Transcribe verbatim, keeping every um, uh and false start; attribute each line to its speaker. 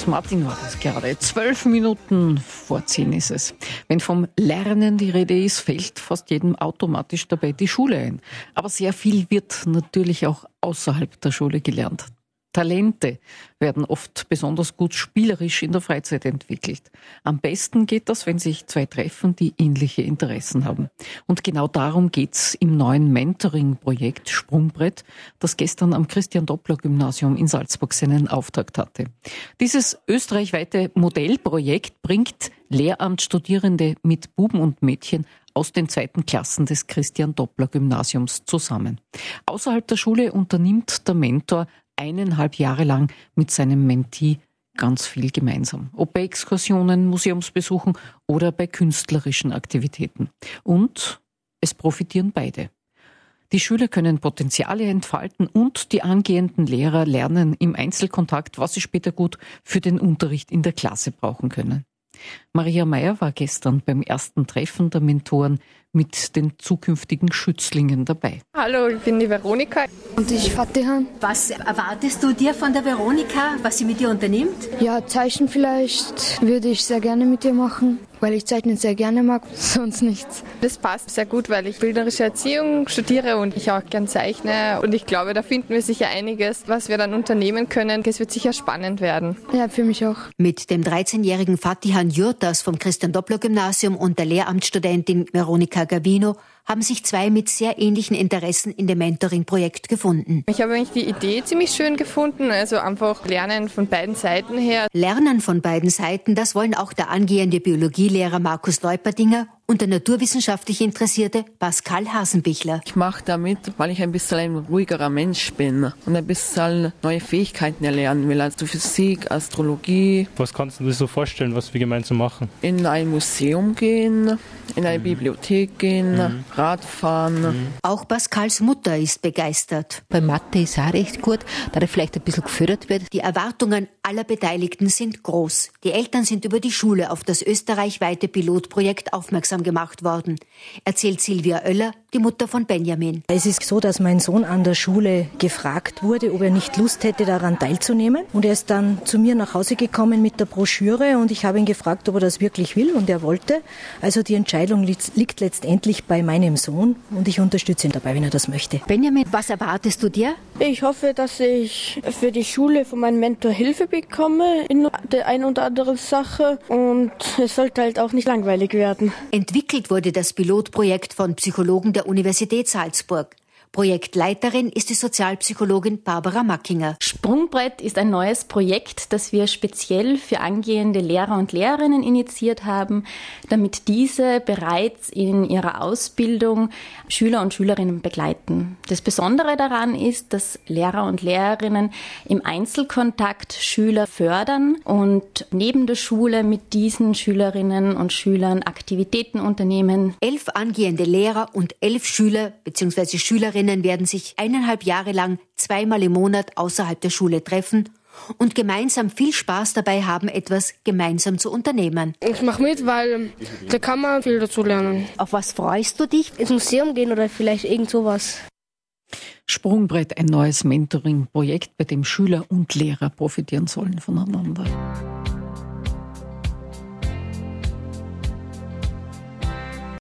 Speaker 1: Und Martin war das gerade. Zwölf Minuten vor zehn ist es. Wenn vom Lernen die Rede ist, fällt fast jedem automatisch dabei die Schule ein. Aber sehr viel wird natürlich auch außerhalb der Schule gelernt. Talente werden oft besonders gut spielerisch in der Freizeit entwickelt. Am besten geht das, wenn sich zwei treffen, die ähnliche Interessen haben. Und genau darum geht's im neuen Mentoring-Projekt Sprungbrett, das gestern am Christian-Doppler-Gymnasium in Salzburg seinen Auftakt hatte. Dieses österreichweite Modellprojekt bringt Lehramtsstudierende mit Buben und Mädchen aus den zweiten Klassen des Christian-Doppler-Gymnasiums zusammen. Außerhalb der Schule unternimmt der Mentor eineinhalb Jahre lang mit seinem Mentee ganz viel gemeinsam. Ob bei Exkursionen, Museumsbesuchen oder bei künstlerischen Aktivitäten. Und es profitieren beide. Die Schüler können Potenziale entfalten und die angehenden Lehrer lernen im Einzelkontakt, was sie später gut für den Unterricht in der Klasse brauchen können. Maria Meyer war gestern beim ersten Treffen der Mentoren mit den zukünftigen Schützlingen dabei.
Speaker 2: Hallo, ich bin die Veronika.
Speaker 3: Und ich Fatihan.
Speaker 4: Was erwartest du dir von der Veronika, was sie mit dir unternimmt?
Speaker 3: Ja, Zeichnen vielleicht würde ich sehr gerne mit dir machen, weil ich Zeichnen sehr gerne mag, sonst nichts.
Speaker 2: Das passt sehr gut, weil ich bildnerische Erziehung studiere und ich auch gern zeichne. Und ich glaube, da finden wir sicher einiges, was wir dann unternehmen können. Es wird sicher spannend werden.
Speaker 3: Ja, für mich auch.
Speaker 4: Mit dem dreizehnjährigen Fatihan Jurtas vom Christian-Doppler-Gymnasium und der Lehramtsstudentin Veronika Gavino haben sich zwei mit sehr ähnlichen Interessen in dem Mentoring-Projekt gefunden.
Speaker 2: Ich habe eigentlich die Idee ziemlich schön gefunden, also einfach Lernen von beiden Seiten her.
Speaker 4: Lernen von beiden Seiten, das wollen auch der angehende Biologielehrer Markus Leuperdinger und der naturwissenschaftlich Interessierte Pascal Hasenbichler.
Speaker 5: Ich mache damit, weil ich ein bisschen ein ruhigerer Mensch bin und ein bisschen neue Fähigkeiten erlernen will, also Physik, Astrologie.
Speaker 6: Was kannst du dir so vorstellen, was wir gemeinsam machen?
Speaker 5: In ein Museum gehen, in eine mhm. Bibliothek gehen, mhm. Radfahren. Mhm.
Speaker 4: Auch Pascals Mutter ist begeistert.
Speaker 7: Bei Mathe ist auch recht gut, da er vielleicht ein bisschen gefördert wird.
Speaker 4: Die Erwartungen aller Beteiligten sind groß. Die Eltern sind über die Schule auf das österreichweite Pilotprojekt aufmerksam gemacht worden, erzählt Silvia Oeller, die Mutter von Benjamin.
Speaker 8: Es ist so, dass mein Sohn an der Schule gefragt wurde, ob er nicht Lust hätte, daran teilzunehmen. Und er ist dann zu mir nach Hause gekommen mit der Broschüre und ich habe ihn gefragt, ob er das wirklich will und er wollte. Also die Entscheidung liegt letztendlich bei meinem Sohn und ich unterstütze ihn dabei, wenn er das möchte.
Speaker 4: Benjamin, was erwartest du dir?
Speaker 9: Ich hoffe, dass ich für die Schule von meinem Mentor Hilfe bekomme in der ein oder anderen Sache und es sollte halt auch nicht langweilig werden.
Speaker 4: Entwickelt wurde das Pilotprojekt von Psychologen der Universität Salzburg. Projektleiterin ist die Sozialpsychologin Barbara Mackinger.
Speaker 10: Sprungbrett ist ein neues Projekt, das wir speziell für angehende Lehrer und Lehrerinnen initiiert haben, damit diese bereits in ihrer Ausbildung Schüler und Schülerinnen begleiten. Das Besondere daran ist, dass Lehrer und Lehrerinnen im Einzelkontakt Schüler fördern und neben der Schule mit diesen Schülerinnen und Schülern Aktivitäten unternehmen.
Speaker 4: Elf angehende Lehrer und elf Schüler bzw. Schülerinnen werden sich eineinhalb Jahre lang zweimal im Monat außerhalb der Schule treffen und gemeinsam viel Spaß dabei haben, etwas gemeinsam zu unternehmen.
Speaker 9: Ich mache mit, weil da kann man viel dazu lernen.
Speaker 4: Auf was freust du dich?
Speaker 9: Ins Museum gehen oder vielleicht irgend sowas.
Speaker 1: Sprungbrett, ein neues Mentoring-Projekt, bei dem Schüler und Lehrer profitieren sollen voneinander.